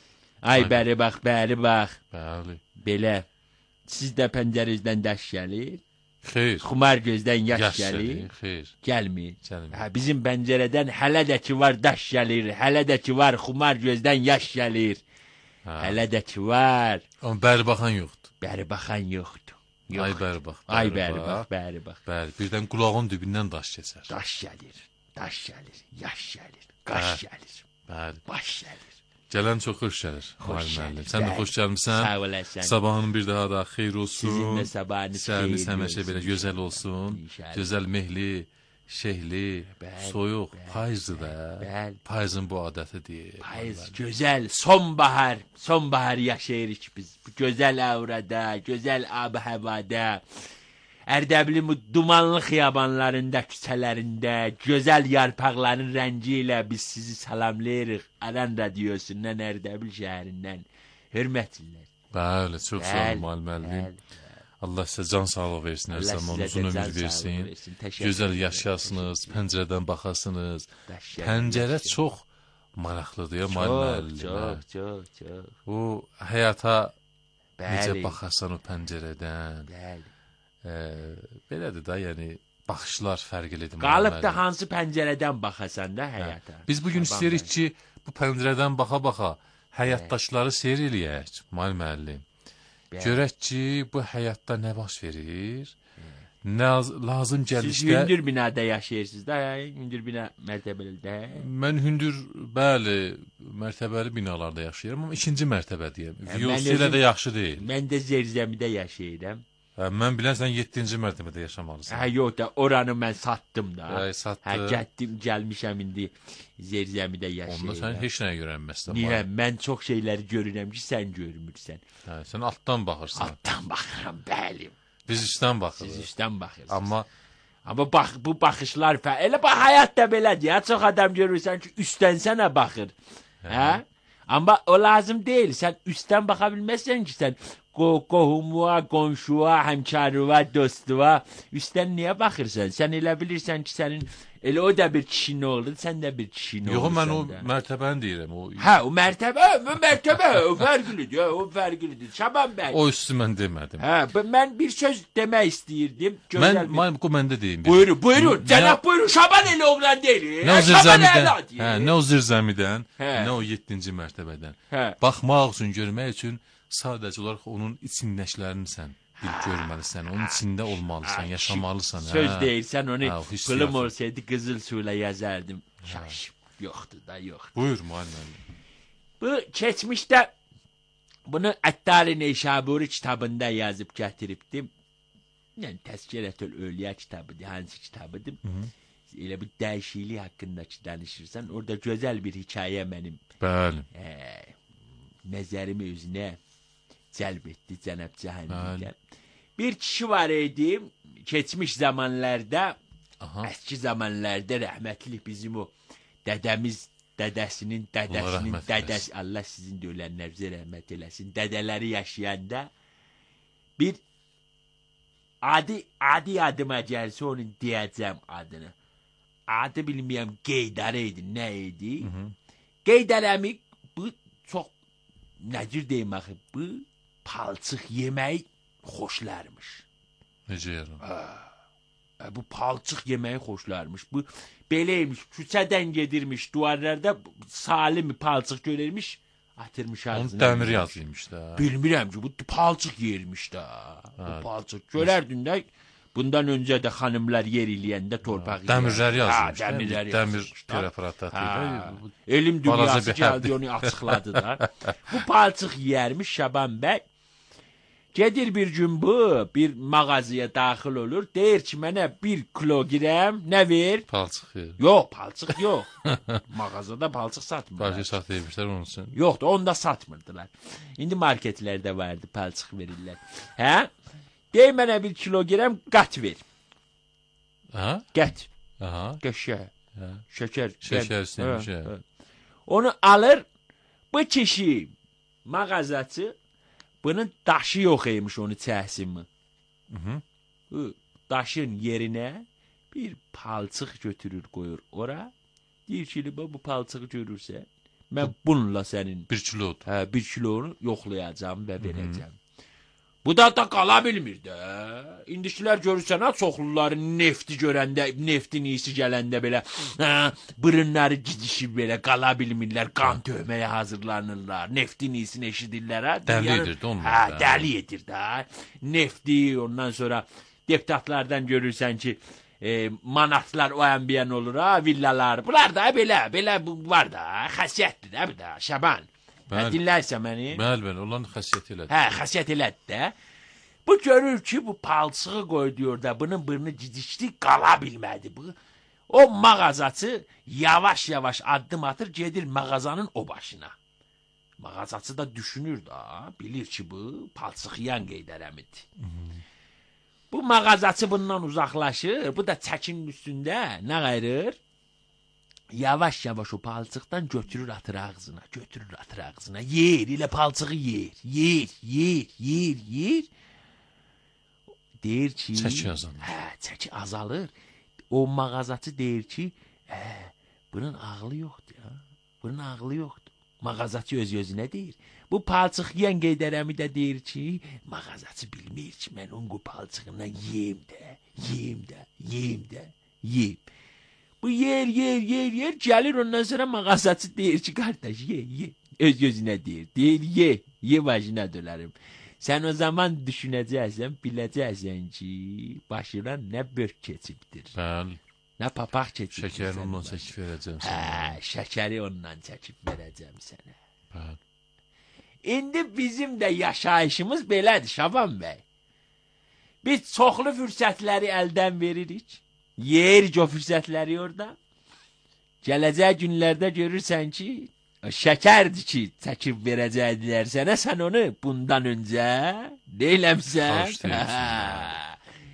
Ay Ay. bəri bax, bəri bax. Bəli. Belə. Siz də pəncərədən daş gəlir. Xeyr. Xumar gözdən yaş, Yaş gəlir. gəlir, xeyr. Gəlmir. Gəlmir. Hə, bizim pəncərədən hələ də ki var daş gəlir. Hələ də ki var xumar gözdən yaş gəlir. Hə. Hələ də ki var. Amma bəri baxan yoxdur. Bəri baxan yoxdur. Yox. Ay bəri bax. Ay bəri bax, bəri bax. Bəli, birdən qulağın dibindən daş keçər. Daş gəlir, daş gəlir, yaş gəlir, qaş Hə. gəlir, Bəli. baş gəlir. Gələn çox xoş gəlir. Xoş müəllim. gəlir, Sən də bəli. xoş gəlmisən. Sağ olasın. Sabahın bir daha da xeyir olsun. Sizin də sabahınız Səhəriniz xeyirli həmişə olsun. belə gözəl olsun. İnşallah. Gözəl mehli, şehli, Bəli, soyuq, bəli, payızdır da. bəli. Payızın bu adətidir. Payız gözəl, sonbahar, sonbahar yaşayırıq biz. Bu gözəl aurada, gözəl ab-havada. Ərdəbilin bu dumanlı xiyabanlarında, küçələrində, gözəl yarpaqların rəngi ilə biz sizi salamlayırıq. Aran radiosundan, Ərdəbil şəhərindən. Hörmətlər. Bəli, çox sağ olun Bəli, müəllim. bəli. Allah sizə can sağlığı versin, hər Allah zaman sizə uzun də can ömür versin. sağlığı versin. Təşəkkür Gözəl edirəm, yaşayasınız, təşəkkür pəncərədən baxasınız. Təşəkkür Pəncərə edirəm. çox maraqlıdır ya Çox, müəllim. çox, çox, çox. Bu həyata necə Bəli. baxasan o pəncərədən. Bəli. E, belədir da, yəni baxışlar fərqlidir. Qalıb da müəllim. hansı pəncərədən baxasan da həyata. Biz bugün Şaban istəyirik bəy. ki, bu pəncərədən baxa-baxa həyatdaşları seyr eləyək, müəllim müəllim. Bəli. Görək ki, bu həyatda nə baş verir? Nə lazım Siz gəldikdə... hündür binada yaşayırsınız da, hündür bina mərtəbələrdə. Mən hündür, bəli, mərtəbəli binalarda yaşayıram, amma ikinci mərtəbədəyəm. Viyolsi ilə də yaxşı deyil. Mən də Zerzəmidə yaşayıram. Hə, mən bilən sən yeddinci mərtəbədə yaşamalısan. Hə, yox da, oranı mən satdım da. Hə, satdın. Hə, getdim, gəlmişəm indi Zerzəmidə yaşayıram. Onda sən heç nəyə görənməzsən. Niyə? Mən çox şeyləri görürəm ki, sən görmürsən. Hə, sən altdan baxırsan. Altdan baxıram, bəli. Biz üstdən baxırıq. Siz üstdən baxırsınız. Amma Amma bax, bu baxışlar fə... Elə bax, həyat da belədir. Ya, çox adam görürsən ki, üstdən sənə baxır. Hə? Amma o lazım deyil. Sən üstdən baxa bilməzsən ki, sən qohumuğa, qonşuğa, həmkarıva, dostuğa üstdən niyə baxırsan? Sən elə bilirsən ki, sənin elə o da bir kişinin oğlu, sən də bir kişinin Yox, oğlusan. mən o mərtəbəni deyirəm. O, hə, o mərtəbə, o mərtəbə, o fərqlidir, o fərqlidir. Şaban bəy. O üstü mən demədim. Hə, mən bir söz demək istəyirdim. Mən, mən, bu məndə deyim. Buyurun, buyurun, cənab buyurun. Şaban elə oğlan deyil. Nə o zirzəmidən, hə, nə o zirzəmidən, nə o yeddinci mərtəbədən. Hə. Baxmaq üçün, görmək üçün sadəcə olaraq onun içindəkilərini sən bir görməlisən, onun içində olmalısan, yaşamalısan. Söz hə. Deyirsən, onu hə, pulum olsaydı qızıl suyla yazardım. Şaş, yoxdur da, yoxdur. Buyur, müəllim. Bu, keçmişdə bunu Əttar-ı Neşaburi kitabında yazıb gətiribdim. Yəni, Təzkirətül Övliya kitabıdır, hansı kitabıdır? Hı -hı. Elə bir dəyişiklik haqqındakı danışırsan, orada gözəl bir hikayə mənim Bəli. E, nəzərimi özünə cəlb etdi cənab Cəhənnəmdən. Bir kişi var idi, keçmiş zamanlarda, aha, əski zamanlarda rəhmətli bizim o dədəmiz, dədəsinin, dədəsinin, dədəsi, Allah sizin də ölənlərinizə rəhmət eləsin, dədələri yaşayanda bir adı, adı adıma gəlsə onun deyəcəm adını. Adı bilməyəm, Qeydarə idi, nə idi? Qeydarəmi bu çox, nəcür deyim axı, bu palçıq yeməyi xoşlarmış. Necə yaram? Hə, bu palçıq yeməyi xoşlarmış. Bu beləymiş, küçədən gedirmiş, duvarlarda salim palçıq görürmüş, atırmış ağzına. Onun dəmir yazıymış da. Bilmirəm ki, bu palçıq yermiş da. Bu palçıq görərdin də, bundan öncə də xanımlar yer eləyəndə torpaq yer. Dəmirləri yazıymış. Ha, dəmirləri Dəmir yazıymış. ha, elm dünyası gəldi, onu açıqladı da. Bu palçıq yermiş Şaban bəy. Gedir bir gün bu, bir mağazaya daxil olur, deyir ki, mənə bir kilogram nə ver? Palçıq yer. Yox, palçıq yox. Mağazada palçıq satmırlar. Palçıq satıymışlar onun üçün. Yoxdur, onu da satmırdılar. İndi marketlərdə vardı, palçıq verirlər. Hə? Deyir, mənə bir kilogram qat ver. Hə? Qət. Aha. Qəşə. Hə. Şəkər. Şəkər istəmiş, hə. Onu alır, bu kişi mağazacı, bunun daşı yox imiş onu çəhsimi. Bu daşın yerinə bir palçıq götürür, qoyur ora. Deyir ki, bu palçığı görürsən, mən bununla sənin bir kilodur. Hə, bir kilonu yoxlayacağım və verəcəm. Bu da da qala bilmir də. İndikilər görürsən, ha, çoxluları nefti görəndə, neftin iyisi gələndə belə, hə, bırınları gidişib belə qala bilmirlər, qan tövməyə hazırlanırlar, neftin iyisini eşidirlər, ha. Dəli edir də onlar. Hə, dəli edir də. Nefti, ondan sonra deputatlardan görürsən ki, e, manatlar o ənbiyən olur, ha, villalar. Bunlar da belə, belə var da, xəsiyyətdir də, bir də, Şaban. Hə, dinlərsən məni? Bəli, bəli, onların xəsiyyəti elədir. Hə, xəsiyyət elədir də. Bu görür ki, bu palçığı qoyduyor da, bunun bırını cidişdi, qala bilmədi bu. O mağazacı yavaş-yavaş addım atır, gedir mağazanın o başına. Mağazacı da düşünür da, bilir ki, bu palçıq yan Qeydərəmidir. Bu mağazacı bundan uzaqlaşır, bu da çəkinin üstündə nə qayırır? Yavaş-yavaş o palçıqdan götürür atır ağzına, götürür atır ağzına, yer, elə palçığı yer, yer, yer, yer, yer. Deyir ki... Çəki azalır. Hə, çəki azalır. O mağazacı deyir ki, hə, bunun ağlı yoxdur ya, bunun ağlı yoxdur. Mağazacı öz-özünə deyir. Bu palçıq yən Qeydərəmi də deyir ki, mağazacı bilmir ki, mən onun palçığından yeyim də, yeyim də, yeyim də, yeyim. Bu yer, yer, yer, yer, gəlir ondan sonra mağazacı deyir ki, qardaş, ye, ye, öz-özünə deyir, deyir, ye, ye vajina dölərim. Sən o zaman düşünəcəksən, biləcəksən ki, başına nə börk keçibdir. Bəli. Nə papaq keçibdir. Şəkəri ondan çəkib verəcəm sənə. Hə, şəkəri ondan çəkib verəcəm sənə. Bəli. İndi bizim də yaşayışımız belədir, Şaban bəy. Biz çoxlu fürsətləri əldən veririk. Yeyirik o fürsətləri orada. Gələcək günlərdə görürsən ki, şəkərdir ki, çəkib verəcəkdilər sənə, sən onu bundan öncə deyiləmsən.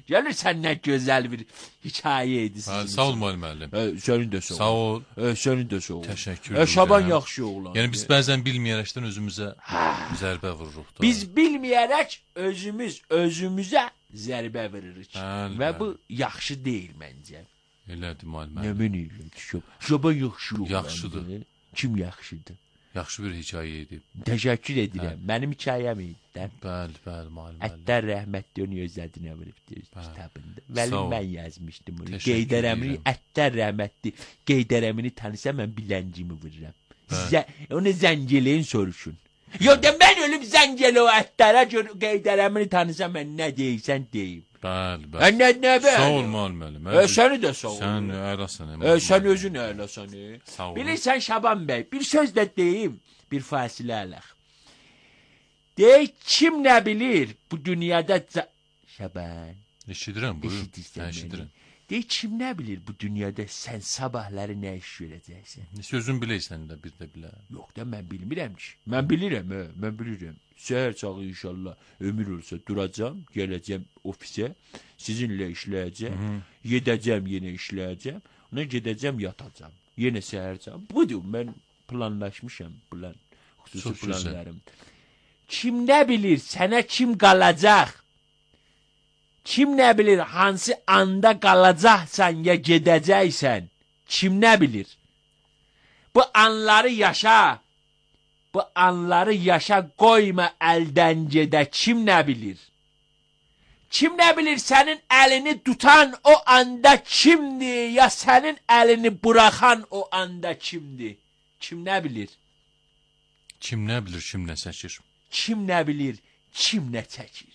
Gəlir səndən gözəl bir hekayə idi. Hə, sağ ol müəllim. Hə, sənin də sağ ol. Sağ ol. Hə, sənin də sağ ol. Təşəkkür edirəm. Şaban edirəm. yaxşı oğlan. Yəni biz bəzən bilməyərəkdən özümüzə zərbə vururuq da. Biz bilməyərək özümüz özümüzə zərbə veririk. Bəli, Və bəli. bu yaxşı deyil məncə. Elədir müəllim. Nə mənə Şaban yaxşı oğlan. Yaxşıdır. Kim yaxşıdır? Yaxşı bir hekayə idi. Təşəkkür edirəm. Mənim hekayəm idi. Bəli, bəli, müəllim. Əttar rəhmətli onu özədinə veribdi öz kitabında. Vəli Sağ ol. mən yazmışdım onu. Təşəkkür Qeydərəmini, edirəm. Əttar rəhmətli Qeydərəmini tanısa mən biləncimi vururam. Bəli. Sizə onu zəng eləyin soruşun. Yox da mən ölüb zəng elə o Əttara gör Qeydərəmini tanısa mən nə deyirsən deyim. Bəli, Hə, bəli. nə nə bəli. Sağ ol müəllim. Hə, səni də sağ ol. Sən əyləsən. Hə, sən özün əyləsən. Sağ ol. Bilirsən Şaban bəy, bir söz də deyim, bir fasilə alaq. Dey kim nə bilir bu dünyada ca- Şaban. Eşidirəm, buyur. Eşidirsən Hə, məni. eşidirəm. Dey kim nə bilir bu dünyada sən sabahları nə iş görəcəksən? Sözün biləysən də bir də bilə. Yox da mən bilmirəm ki. Mən bilirəm, hə, mən bilirəm. Səhər çağı inşallah ömür olsa duracam, gələcəm ofisə, sizinlə işləyəcəm, gedəcəm yenə işləyəcəm, ona gedəcəm yatacam. Yenə səhər çağı. Budur, mən planlaşmışam plan, xüsusi Çox gözəl. planlarım. Kim nə bilir sənə kim qalacaq? Kim nə bilir hansı anda qalacaqsan ya gedəcəksən? Kim nə bilir? Bu anları yaşa. Bu anları yaşa, qoyma əldən gedə. Kim nə bilir? Kim nə bilir sənin əlini tutan o anda kimdir? Ya sənin əlini buraxan o anda kimdir? Kim nə bilir? Kim nə bilir, kim nə çəkir? Kim nə bilir, kim nə çəkir?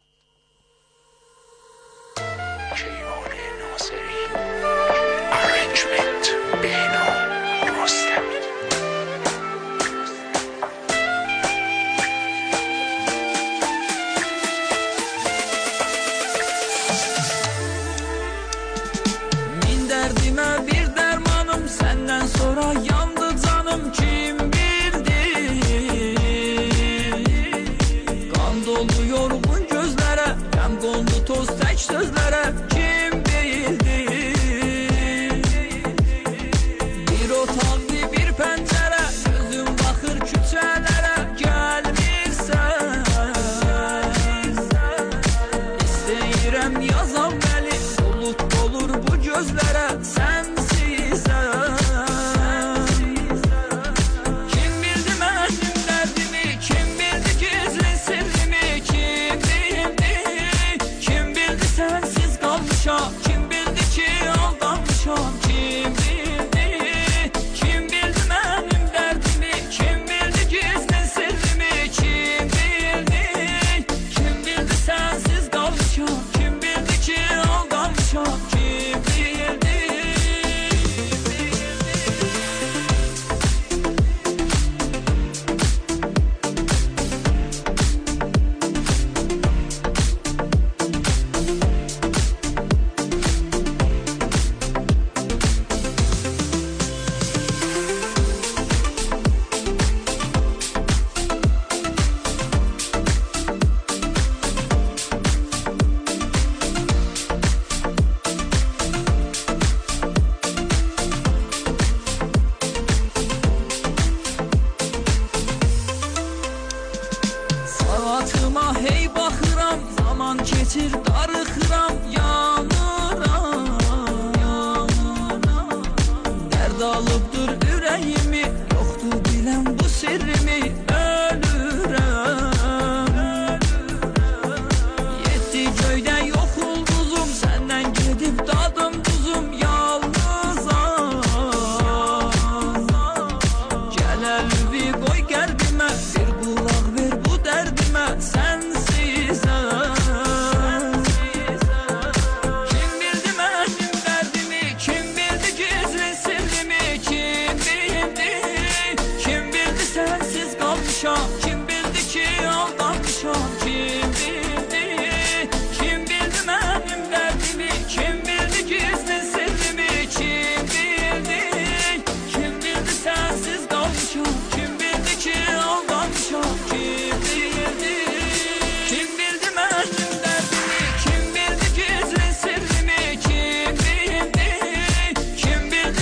Min dərdimə bir dərmanım, səndən sonra yandı canım, kim bildi? Qan doldu yorğun gözlərə, qəm qondu toz tək sözlərə, kim bildi? Bir otaqdı, bir pəncərə, gözüm baxır küçələrə, gəlmirsən. İstəyirəm yazam bəli, bulut olur bu gözlərə, sənsizəm. Kim bildi mənim dərdimi, kim bildi gizli sirrimi, kim bildi? Kim bildi sənsiz qalmışam, kim bildi ki aldanmışam, kim bildi? Kim bildi mənim dərdimi, kim bildi gizli sirrimi, kim bildi? Kim bildi sənsiz qalmışam, kim bildi ki aldanmışam, kim bildi?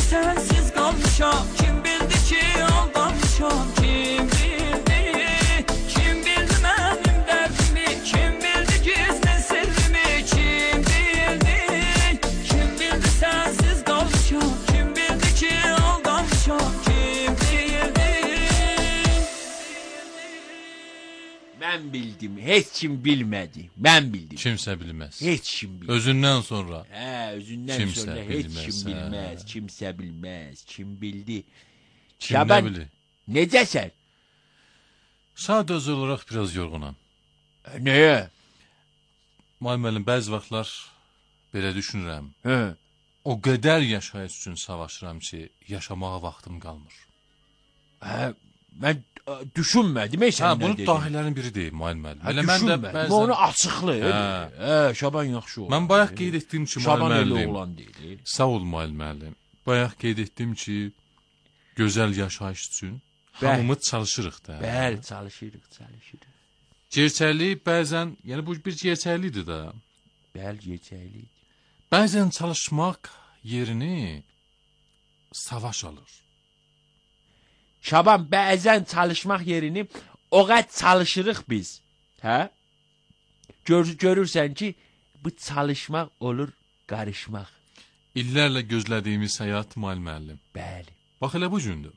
sensiz kalmışam. Kim bildi ki aldanmışam. Kim bildi, kim bildi benim derdimi. Kim bildi gizli sırrımı. Kim bildi, kim bildi sensiz kalmışam. Kim bildi ki aldanmışam. Kim bildi. Ben bildim. Hiç kim bilmedi. Ben bildim. Kimse bilmez. Hiç kim bilmez. Özünden sonra. He, özünden Kimse sonra hiç bilmez, kim he. bilmez. Kimse bilmez. Kim bildi. Kim Şaban, ne bilir? Necəsən? Sadece olarak biraz yorgunam. E, Nəyə? Müəllim, bəzi vaxtlar belə düşünürəm. Hə. O qədər yaşayış üçün savaşıram ki, yaşamağa vaxtım qalmır. Hə, mən ə, düşünmədim ey Ha, sən bunu nə dedin? dahilərin biri deyil müəllim. Hə, Elə mən də düşünmədim. bəzən Onu açıqla. Hə. Hə, Şaban yaxşı oldu. mən bayaq qeyd etdiyim kimi Şaban elə müəllim. oğlan deyil. Sağ ol müəllim. Bayaq qeyd etdim ki, gözəl yaşayış üçün Bəli. hamımız çalışırıq da. Bəli, çalışırıq, çalışırıq. Gerçəklik bəzən, yəni bu bir gerçəklikdir də. Bəli, gerçəklik. Bəzən çalışmaq yerini savaş alır. Şaban, bəzən çalışmaq yerini o qədər çalışırıq biz. Hə? Gör, görürsən ki, bu çalışmaq olur qarışmaq. İllərlə gözlədiyimiz həyat müəllim. Bəli. Bax elə bu gündür.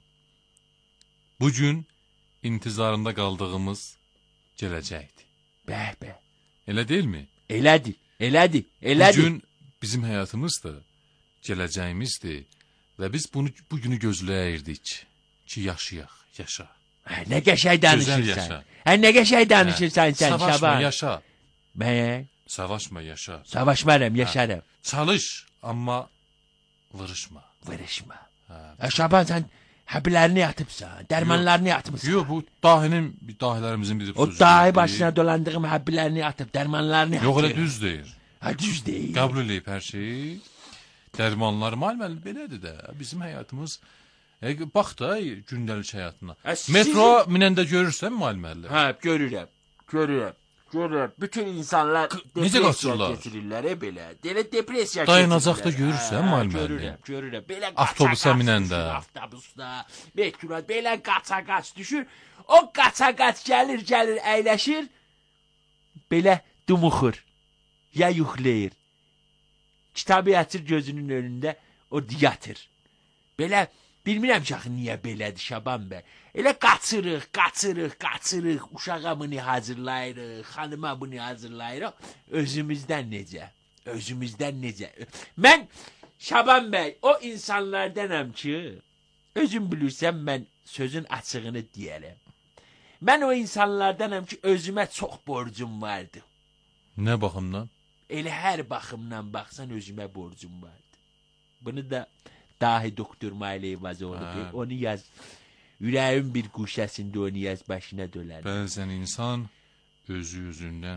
Bu gün intizarında qaldığımız gələcəkdir. Bəh, bəh. Elə deyilmi? Elədir, elədir, elədir. Bu gün bizim həyatımızdır, gələcəyimizdir və biz bunu bu günü gözləyirdik ki, yaşayaq, yaşa. Hə, nə qəşəng Gözəl danışırsan. yaşa. Hə, nə qəşəng danışırsan sən Savaşma, Şaban. yaşa. Mən Savaşma, yaşa. savaşmaram, yaşarım. Çalış, amma vırışma. Vırışma. Hə, Şaban, sən həblərini yatıbsan, dərmanlarını yatmışsan. Yox, bu dahinin, dahilərimizin bir O dahi başına dolandığım həblərini yatıb, dərmanlarını yatıb. Yox, elə düz deyir. Hə, düz deyil. Qəbul edib hər şeyi. Dərmanlar, müəllim, belədir də. Bizim həyatımız, e, bax da gündəlik həyatına. Hə, siz- Metro minəndə görürsən müəllim? Hə, görürəm, görürəm. Görürəm. Bütün insanlar necə qaçırlar? Getirirlər, e, belə. Elə depressiya Dayanacaqda keçirirlər. görürsən, Hə, müəllim? Görürəm, görürəm. Belə Avtobusa qaça-qaç minəndə. düşür, Avtobusda, metroda belə qaça-qaç düşür. O qaça-qaç gəlir, gəlir, əyləşir. Belə dumuxur. Ya yuxlayır. Kitabı açır gözünün önündə, o yatır. Belə bilmirəm ki, axı niyə belədir Şaban bəy. Elə qaçırıq, qaçırıq, qaçırıq, uşağa bunu hazırlayırıq, xanıma bunu hazırlayırıq. Özümüzdən necə? Özümüzdən necə? Mən Şaban bəy o insanlardanam ki, özüm bilirsən mən sözün açığını deyərəm. Mən o insanlardanam ki, özümə çox borcum vardı. Nə baxımdan? Elə hər baxımdan baxsan özümə borcum vardı. Bunu da dahi doktor Mayli Vazoğlu Hə. onu yaz. Ürəyin bir quşəsində onu yaz başına dölər. Bəzən insan özü özündən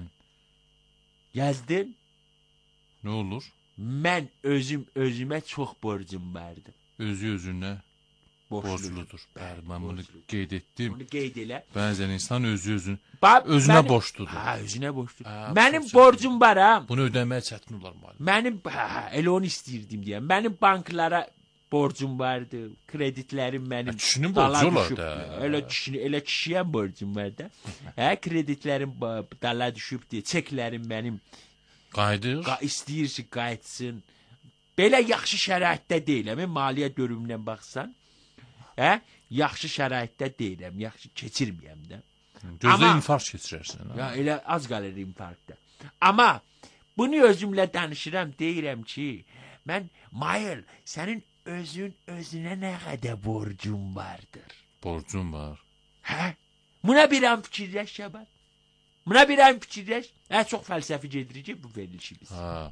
Yazdın? nə olur? Mən özüm özümə çox borcum vardı. Özü özünə Borçludur. borcludur. Bəli, mən bunu Borcludur. qeyd etdim. Bunu qeyd elə. Bəzən insan özü özün Bax, özünə mənim- borcludur. Ha, özünə borcludur. Ha, Mənim çox borcum var ha. Bunu ödəmək çətin olar müəllim. Mənim ha, ha, elə onu istəyirdim deyəm. Mənim banklara borcum vardı. Kreditlərim mənim Ha, kişinin dala borcu olar düşüb. da. Elə kişinin, elə kişiyə borcum var da. Hə, kreditlərim ba- dala düşübdü. Çeklərim mənim Qayıdır. qa istəyirsə qayıtsın. Belə yaxşı şəraitdə deyiləm. Maliyyə dövrümündən baxsan. Hə? Yaxşı şəraitdə deyiləm. Yaxşı keçirməyəm də. Gözdə Amma- infarkt keçirərsən. ha? Ya elə az qalır infarktda. Amma bunu özümlə danışıram, deyirəm ki, mən Mayıl, sənin özün özünə nə qədər borcun vardır? Borcum var. Hə? Buna bir an fikirləş Şaban. Buna bir an fikirləş. Hə, çox fəlsəfi gedirik bu verilişimiz. Ha.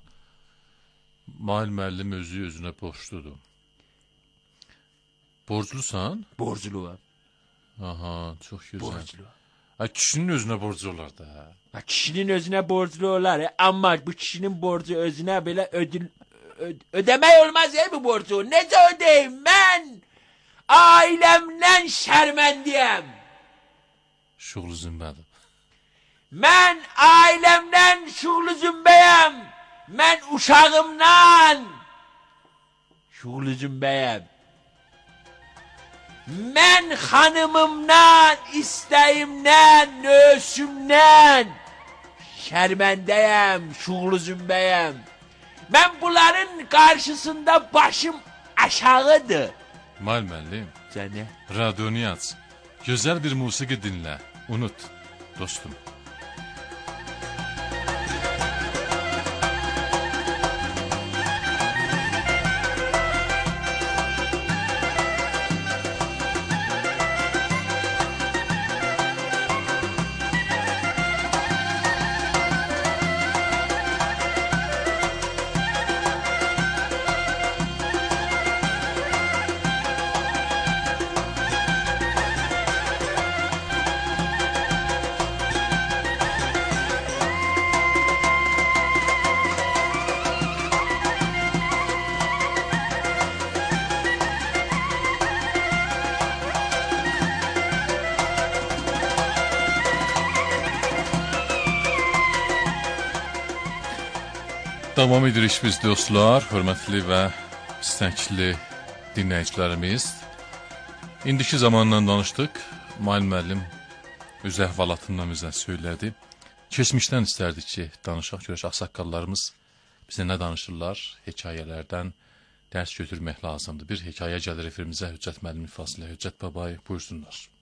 Mahir müəllim özü özünə borcludur. Borclusan? Borclu. Aha, çox gözəl. Borclu. Ha, kişinin özünə borcu olar da. Ha, kişinin özünə borclu olar, e, amma bu kişinin borcu özünə belə ödül ö- ödəmək olmaz ey bu borcu. Necə ödəyim? Mən ailəmdən şərməndiyəm. Şuğlu zümbədir. Mən ailəmdən şuğlu zümbəyəm. Mən uşağımdan Şuğlucum bəyəm. Mən xanımımdan, istəyimdən, nösümdən şərməndəyəm, Şuğlucum bəyəm. Mən bunların qarşısında başım aşağıdır. İsmail müəllim, Sənə? radionu aç. Gözəl bir musiqi dinlə. Unut, dostum. Davam edirik biz dostlar, hörmətli və istəkli dinləyicilərimiz. İndiki zamandan danışdıq. Mail müəllim öz əhvalatından bizə söylədi. Keçmişdən istərdik ki, danışaq, görək ağsaqqallarımız bizə nə danışırlar, hekayələrdən dərs götürmək lazımdır. Bir hekayə gəlir efirimizə Hüccət müəllim ifasıyla. Hüccət babay, buyursunlar.